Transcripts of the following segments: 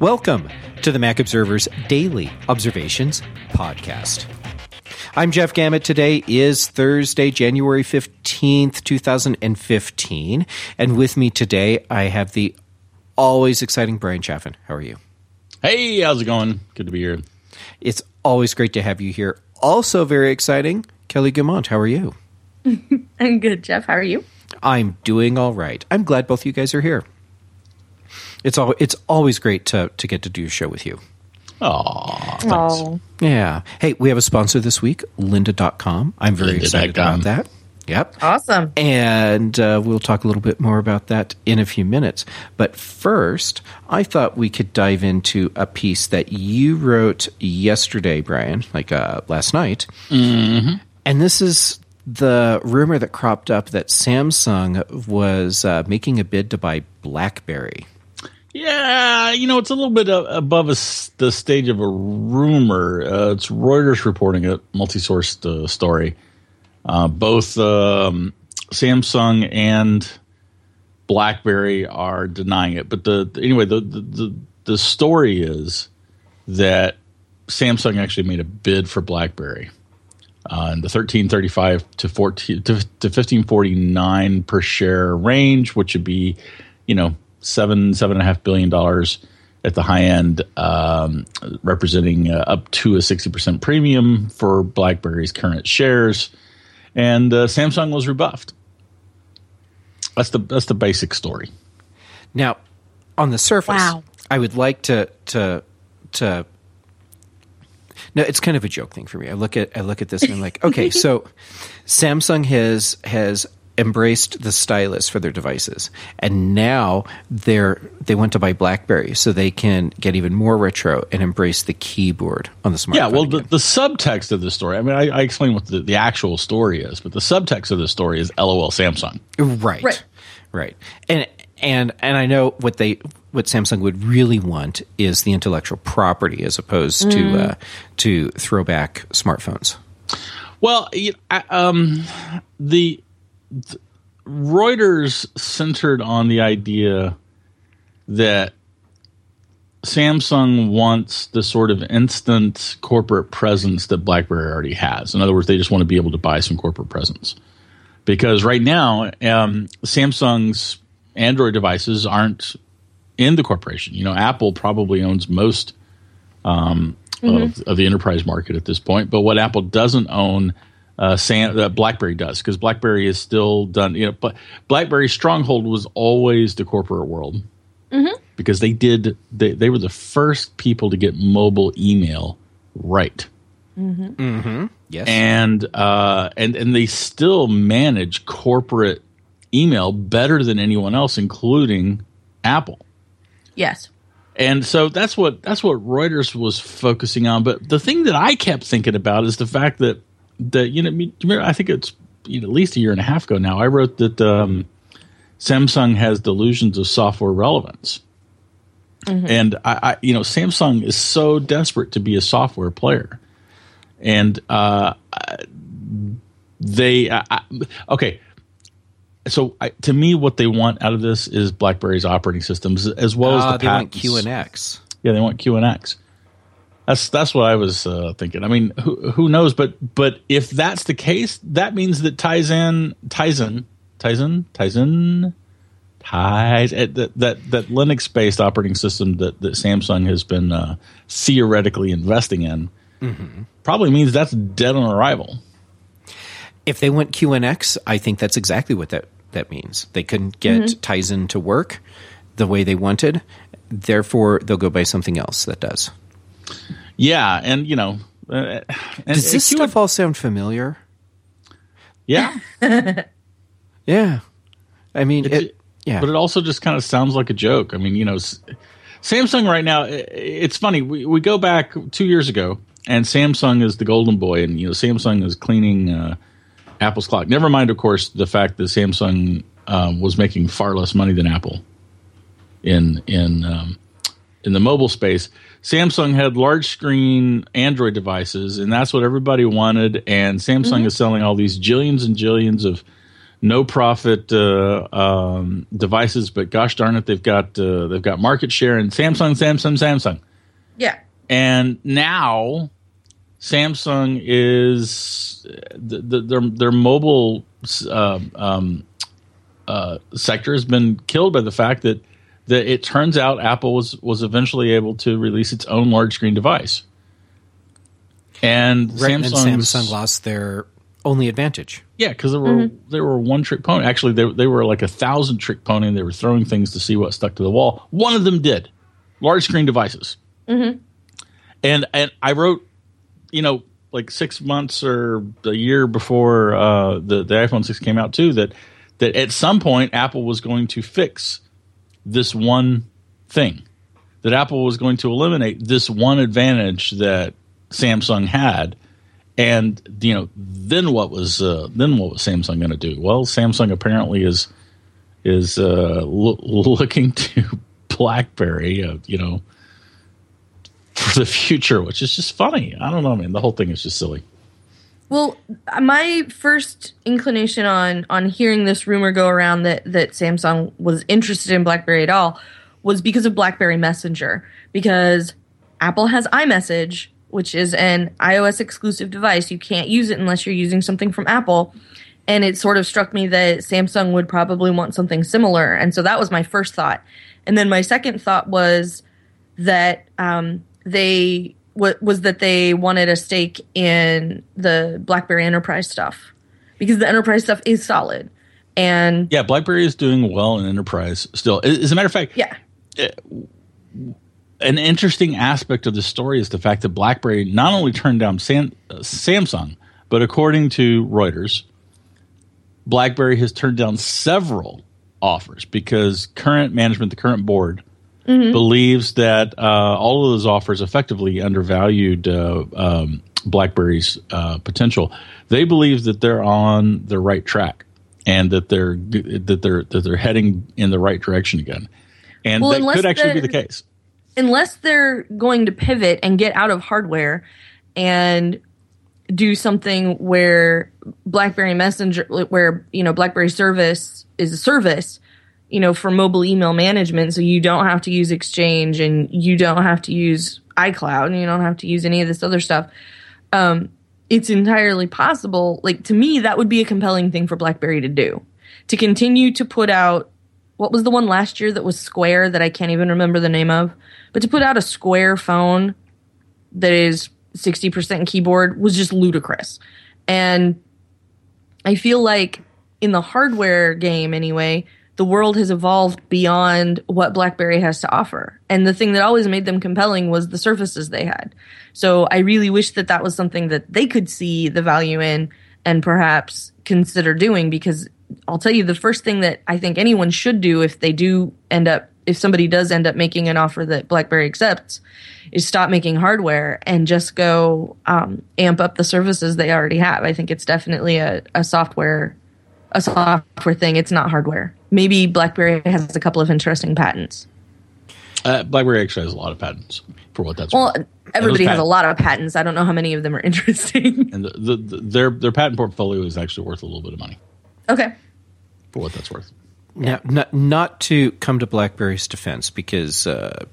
Welcome to the Mac Observer's Daily Observations Podcast. I'm Jeff Gamet. Today is Thursday, January 15th, 2015. And with me today, I have the always exciting Brian Chaffin. How are you? Hey, how's it going? Good to be here. It's always great to have you here. Also very exciting, Kelly Guimont. How are you? I'm good, Jeff. How are you? I'm doing all right. I'm glad both of you guys are here. It's always great to get to do a show with you. Aw, thanks. Yeah. Hey, we have a sponsor this week, lynda.com. I'm very excited about that. Yep. Awesome. And we'll talk a little bit more about that in a few minutes. But first, I thought we could dive into a piece that you wrote yesterday, Brian, like last night. Mm-hmm. And this is the rumor that cropped up that Samsung was making a bid to buy BlackBerry. Yeah, it's a little bit above the stage of a rumor. It's Reuters reporting it, multi-sourced story. Both Samsung and BlackBerry are denying it. But the story is that Samsung actually made a bid for BlackBerry in the $13.35 to $15.49 per share range, which would be, $7.5 billion at the high end, representing up to a 60% premium for BlackBerry's current shares. And Samsung was rebuffed. That's the basic story. Now, on the surface, I would like to. No, it's kind of a joke thing for me. I look at this and I'm like, okay, so Samsung has embraced the stylus for their devices, and now they want to buy BlackBerry so they can get even more retro and embrace the keyboard on the smartphone. Yeah, well, the subtext of the story, I mean, I explain what the actual story is, but the subtext of the story is LOL Samsung. Right. And I know what Samsung would really want is the intellectual property as opposed to throwback smartphones. Well, the Reuters centered on the idea that Samsung wants the sort of instant corporate presence that BlackBerry already has. In other words, they just want to be able to buy some corporate presence. Because right now, Samsung's Android devices aren't in the corporation. Apple probably owns most of the enterprise market at this point. But what Apple doesn't own, BlackBerry does, because BlackBerry is still done. But BlackBerry's stronghold was always the corporate world, because they were the first people to get mobile email right. Yes, and they still manage corporate email better than anyone else, including Apple. Yes. And so that's what Reuters was focusing on. But the thing that I kept thinking about is the fact that I think it's at least a year and a half ago now, I wrote that Samsung has delusions of software relevance. And Samsung is so desperate to be a software player. And to me, what they want out of this is BlackBerry's operating systems as well as the patents. They want QNX. Yeah, they want QNX. That's what I was thinking. I mean, who knows? But if that's the case, that means that Tizen, that Linux-based operating system that Samsung has been theoretically investing in, probably means that's dead on arrival. If they want QNX, I think that's exactly what that means. They couldn't get Tizen to work the way they wanted. Therefore, they'll go buy something else that does. Yeah, and does this stuff all sound familiar? Yeah. Yeah. I mean, but it also just kind of sounds like a joke. I mean, Samsung right now, it's funny. We go back 2 years ago, and Samsung is the golden boy, and Samsung is cleaning Apple's clock. Never mind, of course, the fact that Samsung was making far less money than Apple in the mobile space. Samsung had large screen Android devices, and that's what everybody wanted. And Samsung is selling all these jillions and jillions of no profit devices, but gosh darn it, they've got market share in Samsung. Yeah. And now Samsung is their mobile sector has been killed by the fact that it turns out Apple was eventually able to release its own large screen device. And Samsung lost their only advantage. Yeah, because they were a one-trick pony. Actually, they were like 1,000-trick pony, and they were throwing things to see what stuck to the wall. One of them did. Large screen devices. Mm-hmm. And I wrote, like 6 months or a year before the iPhone 6 came out too, that at some point Apple was going to fix this one thing. That Apple was going to eliminate this one advantage that Samsung had. And then what was Samsung going to do? Well, Samsung apparently is looking to BlackBerry, for the future, which is just funny. I don't know, man. The whole thing is just silly. Well, my first inclination on hearing this rumor go around that Samsung was interested in BlackBerry at all was because of BlackBerry Messenger, because Apple has iMessage, which is an iOS exclusive device. You can't use it unless you're using something from Apple. And it sort of struck me that Samsung would probably want something similar. And so that was my first thought. And then my second thought was that they wanted a stake in the BlackBerry Enterprise stuff, because the Enterprise stuff is solid. And yeah, BlackBerry is doing well in Enterprise still. As a matter of fact, yeah. An interesting aspect of the story is the fact that BlackBerry not only turned down Samsung, but according to Reuters, BlackBerry has turned down several offers because current management, the current board, believes that all of those offers effectively undervalued BlackBerry's potential. They believe that they're on the right track and that they're heading in the right direction again, and that could actually be the case. Unless they're going to pivot and get out of hardware and do something where BlackBerry Messenger, where BlackBerry service is a service, for mobile email management, so you don't have to use Exchange and you don't have to use iCloud and you don't have to use any of this other stuff. It's entirely possible. Like, to me, that would be a compelling thing for BlackBerry to do, to continue to put out. What was the one last year that was Square that I can't even remember the name of? But to put out a Square phone that is 60% keyboard was just ludicrous. And I feel like in the hardware game anyway, the world has evolved beyond what BlackBerry has to offer. And the thing that always made them compelling was the surfaces they had. So I really wish that was something that they could see the value in and perhaps consider doing, because I'll tell you, the first thing that I think anyone should do if somebody does end up making an offer that BlackBerry accepts, is stop making hardware and just go amp up the services they already have. I think it's definitely a software thing. It's not hardware. Maybe BlackBerry has a couple of interesting patents. BlackBerry actually has a lot of patents for what that's worth. Well, everybody has a lot of patents. I don't know how many of them are interesting. And their patent portfolio is actually worth a little bit of money. Okay. For what that's worth. Now, not to come to BlackBerry's defense, because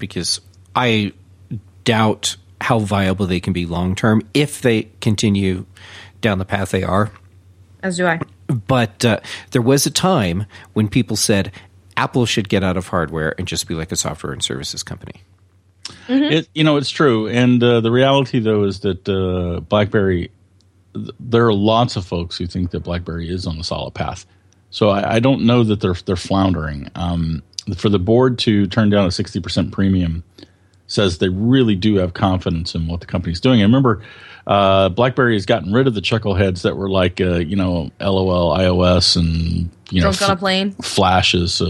I doubt how viable they can be long term if they continue down the path they are. As do I. But there was a time when people said Apple should get out of hardware and just be like a software and services company. Mm-hmm. It's true. And the reality, though, is that BlackBerry, there are lots of folks who think that BlackBerry is on a solid path. So I don't know that they're floundering. For the board to turn down a 60% premium says they really do have confidence in what the company's doing. And remember, BlackBerry has gotten rid of the chuckleheads that were like, LOL, iOS, and Drunk on a plane, flashes,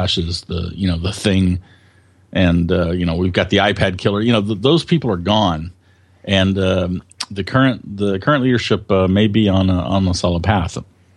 the thing, and we've got the iPad killer. Those people are gone, and the current leadership may be on a solid path.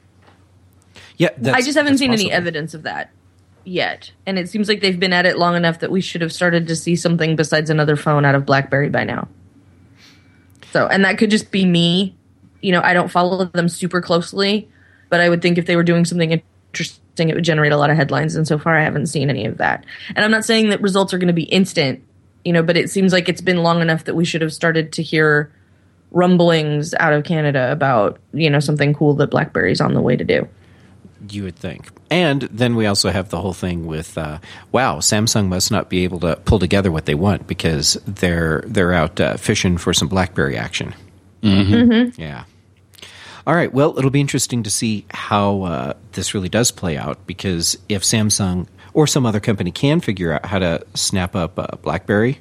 Yeah, I just haven't seen possible. any evidence of that yet, and it seems like they've been at it long enough that we should have started to see something besides another phone out of BlackBerry by now. So, and that could just be me. I don't follow them super closely, but I would think if they were doing something interesting, it would generate a lot of headlines. And so far, I haven't seen any of that. And I'm not saying that results are going to be instant, but it seems like it's been long enough that we should have started to hear rumblings out of Canada about, something cool that BlackBerry's on the way to do. You would think. And then we also have the whole thing with, Samsung must not be able to pull together what they want because they're out fishing for some BlackBerry action. Mm-hmm. Mm-hmm. Yeah. All right. Well, it'll be interesting to see how this really does play out, because if Samsung or some other company can figure out how to snap up BlackBerry,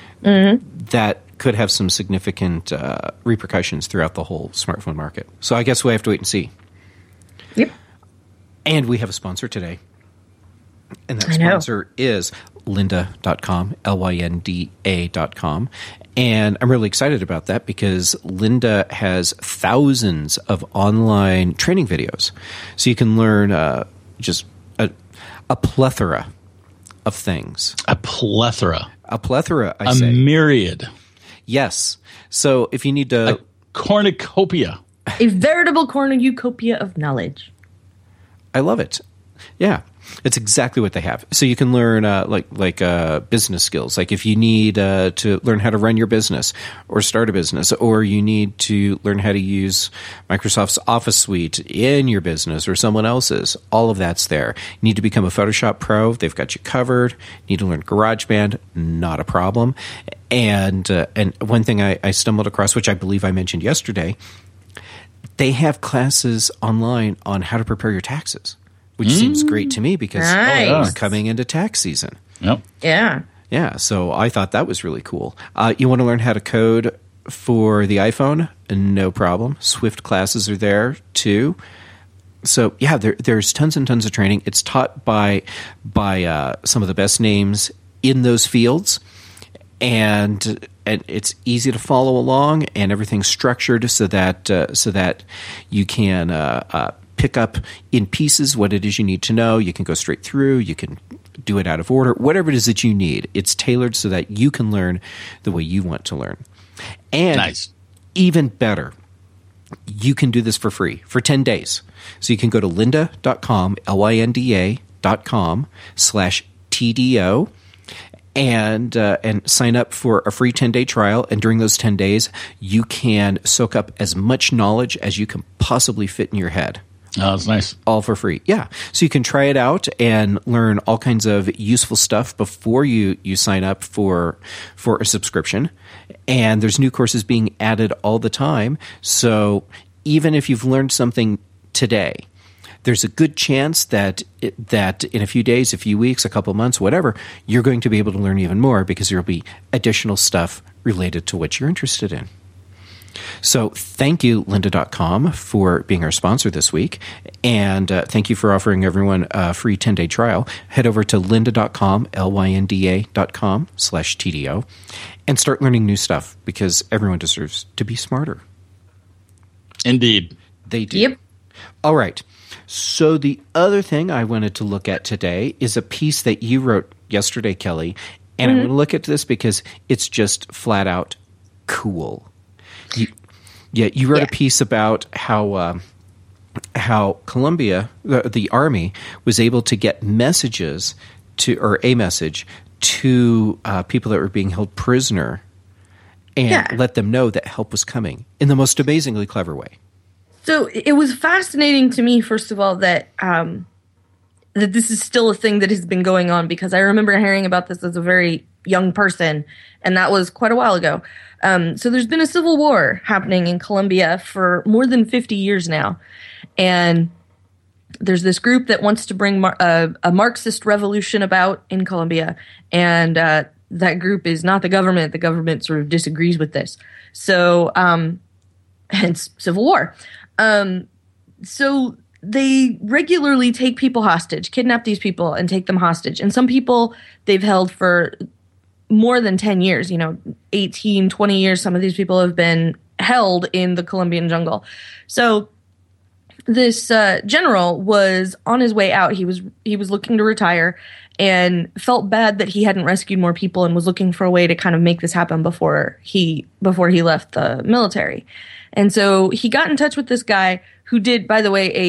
that could have some significant repercussions throughout the whole smartphone market. So I guess we have to wait and see. Yep. And we have a sponsor today. And that sponsor is lynda.com, lynda.com. And I'm really excited about that because Lynda has thousands of online training videos. So you can learn just a plethora of things. A plethora. A plethora, I say. A myriad. Yes. So if you need to... A cornucopia. A veritable cornucopia of knowledge. I love it. Yeah. It's exactly what they have. So you can learn business skills. Like if you need to learn how to run your business or start a business, or you need to learn how to use Microsoft's Office Suite in your business or someone else's, all of that's there. You need to become a Photoshop pro, they've got you covered. You need to learn GarageBand, not a problem. And one thing I stumbled across, which I believe I mentioned yesterday, they have classes online on how to prepare your taxes, which seems great to me because we're coming into tax season. Yep. Yeah. Yeah, so I thought that was really cool. You want to learn how to code for the iPhone? No problem. Swift classes are there too. So yeah, there's tons and tons of training. It's taught by some of the best names in those fields, and it's easy to follow along, and everything's structured so that you can pick up in pieces what it is you need to know. You can go straight through. You can do it out of order. Whatever it is that you need, it's tailored so that you can learn the way you want to learn. And even better, you can do this for free for 10 days. So you can go to lynda.com, lynda.com/TDO, and sign up for a free 10-day trial. And during those 10 days, you can soak up as much knowledge as you can possibly fit in your head. Oh, that's nice. All for free. Yeah. So you can try it out and learn all kinds of useful stuff before you sign up for a subscription. And there's new courses being added all the time. So even if you've learned something today, there's a good chance that in a few days, a few weeks, a couple months, whatever, you're going to be able to learn even more because there will be additional stuff related to what you're interested in. So thank you, lynda.com, for being our sponsor this week. And thank you for offering everyone a free 10-day trial. Head over to lynda.com, lynda.com/TDO, and start learning new stuff because everyone deserves to be smarter. Indeed. They do. Yep. All right. So the other thing I wanted to look at today is a piece that you wrote yesterday, Kelly. And I want to look at this because it's just flat out cool. You wrote a piece about how Colombia, the Army, was able to get messages a message to people that were being held prisoner and let them know that help was coming in the most amazingly clever way. So it was fascinating to me, first of all, that this is still a thing that has been going on, because I remember hearing about this as a very young person, and that was quite a while ago. So there's been a civil war happening in Colombia for more than 50 years now. And there's this group that wants to bring a Marxist revolution about in Colombia. And that group is not the government. The government sort of disagrees with this. So hence civil war. So they regularly take people hostage, kidnap these people and take them hostage. And some people they've held for more than 10 years, 18, 20 years. Some of these people have been held in the Colombian jungle. So this general was on his way out. He was looking to retire and felt bad that he hadn't rescued more people and was looking for a way to kind of make this happen before he left the military. And so he got in touch with this guy who did, by the way, a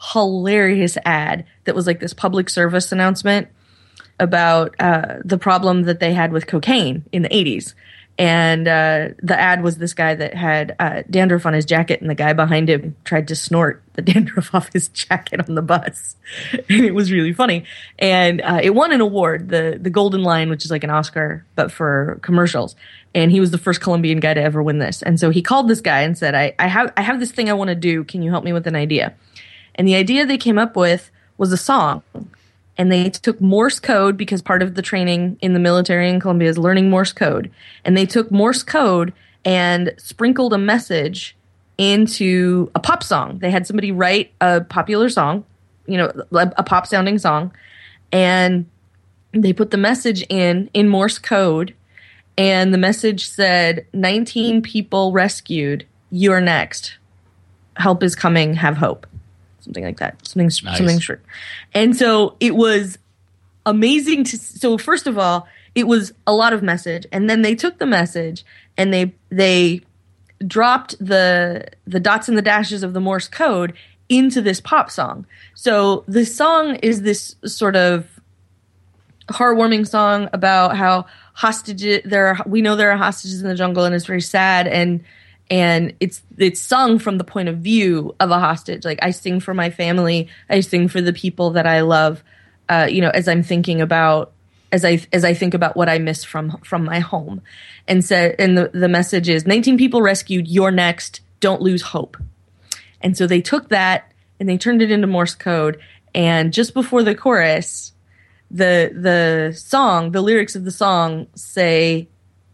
hilarious ad that was like this public service announcement about the problem that they had with cocaine in the 80s. And the ad was this guy that had dandruff on his jacket, and the guy behind him tried to snort the dandruff off his jacket on the bus. And it was really funny. And it won an award, the Golden Lion, which is like an Oscar, but for commercials. And he was the first Colombian guy to ever win this. And so he called this guy and said, I have this thing I want to do. Can you help me with an idea? And the idea they came up with was a song. And they took Morse code, because part of the training in the military in Colombia is learning Morse code. And they took Morse code and sprinkled a message into a pop song. They had somebody write a popular song, a pop sounding song. And they put the message in Morse code. And the message said, 19 people rescued. You're next. Help is coming. Have hope. Something like that. Something short. And so it was amazing so first of all, it was a lot of message. And then they took the message and they dropped the dots and the dashes of the Morse code into this pop song. So the song is this sort of heartwarming song about how we know there are hostages in the jungle, and it's very sad, and it's sung from the point of view of a hostage. Like, I sing for my family, I sing for the people that I love, as I'm thinking about, as I think about what I miss from my home. And the message is, 19 people rescued, you're next, don't lose hope. And so they took that and they turned it into Morse code. And just before the chorus, the lyrics of the song say,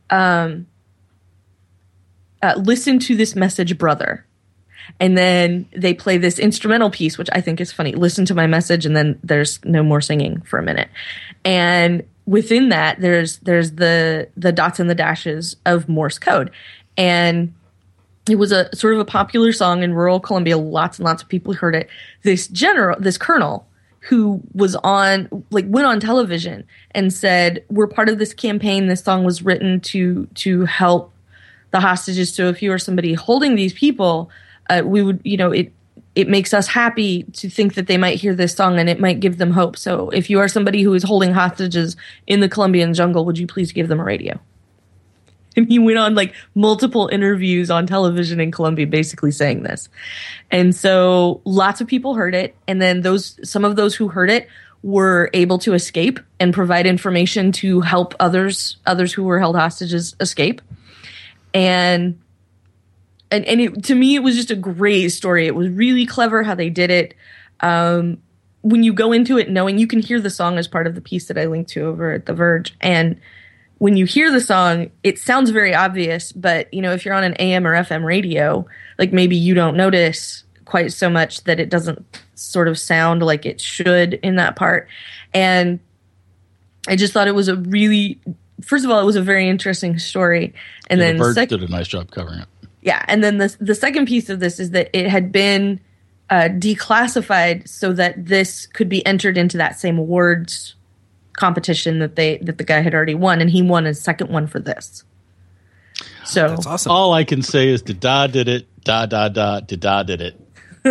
listen to this message, brother. And then they play this instrumental piece, which I think is funny. Listen to my message, and then there's no more singing for a minute. And within that, there's the dots and the dashes of Morse code. And it was a sort of a popular song in rural Colombia. Lots and lots of people heard it. This colonel who was went on television and said, we're part of this campaign. This song was written to help the hostages. So if you are somebody holding these people, we would, it makes us happy to think that they might hear this song and it might give them hope. So if you are somebody who is holding hostages in the Colombian jungle, would you please give them a radio? And he went on multiple interviews on television in Colombia basically saying this. And so lots of people heard it. And then some of those who heard it were able to escape and provide information to help others who were held hostages escape. And to me, it was just a great story. It was really clever how they did it. When you go into it knowing, you can hear the song as part of the piece that I linked to over at The Verge. And when you hear the song, it sounds very obvious. But, if you're on an AM or FM radio, maybe you don't notice quite so much that it doesn't sort of sound like it should in that part. And I just thought it was first of all, it was a very interesting story. And then The Verge did a nice job covering it. Yeah. And then the second piece of this is that it had been declassified so that this could be entered into that same awards competition that the guy had already won. And he won a second one for this. So that's awesome. All I can say is da did it, da did it.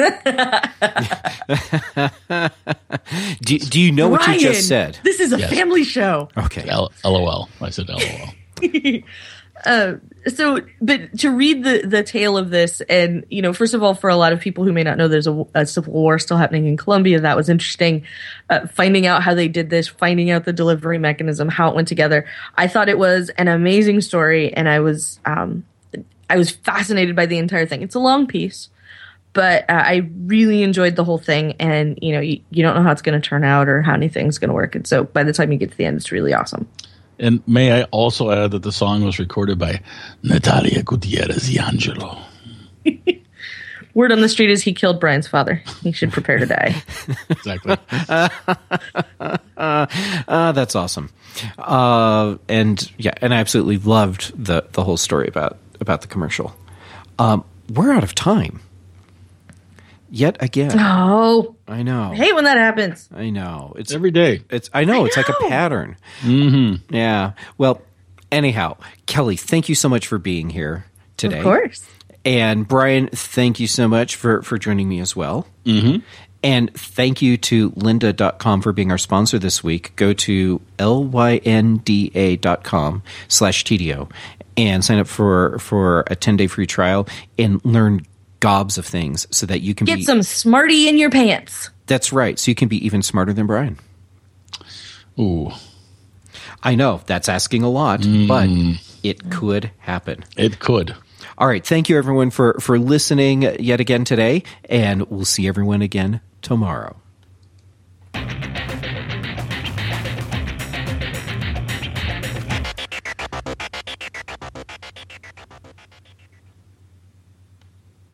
Do you know what you just said? This is a family show. Okay. LOL. I said LOL. But to read the tale of this, and first of all, for a lot of people who may not know, there's a civil war still happening in Colombia. That was interesting. Finding out how they did this, finding out the delivery mechanism, how it went together. I thought it was an amazing story, and I was fascinated by the entire thing. It's a long piece, but I really enjoyed the whole thing. And you don't know how it's going to turn out or how anything's going to work. And so by the time you get to the end, it's really awesome. And may I also add that the song was recorded by Natalia Gutierrez D'Angelo. Word on the street is he killed Brian's father. He should prepare to die. Exactly. That's awesome. And I absolutely loved the whole story about the commercial. We're out of time. Yet again. Oh. I know. I hate when that happens. I know. It's every day. I know. It's like a pattern. Mm-hmm. Yeah. Well, anyhow, Kelly, thank you so much for being here today. Of course. And Brian, thank you so much for joining me as well. Mm-hmm. And thank you to lynda.com for being our sponsor this week. Go to lynda.com/TDO and sign up for a 10-day free trial and learn gobs of things so that you can get some smarty in your pants. That's right. So you can be even smarter than Brian. Ooh. I know that's asking a lot, but it could happen. It could. All right. Thank you, everyone, for listening yet again today, and we'll see everyone again tomorrow.